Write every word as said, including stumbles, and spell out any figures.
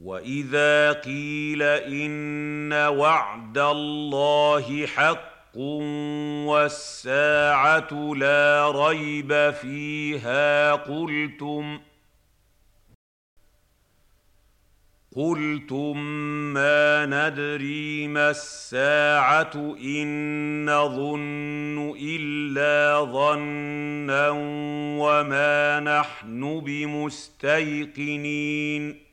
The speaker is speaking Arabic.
وَإِذَا قِيلَ إِنَّ وَعْدَ اللَّهِ حَقٌّ وَالسَّاعَةُ لَا رَيْبَ فِيهَا قُلْتُمْ قُلْتُم مَّا نَدْرِي مَا السَّاعَةُ إِن نَّظُنُّ إِلَّا ظَنًّا وَمَا نَحْنُ بِمُسْتَيْقِنِينَ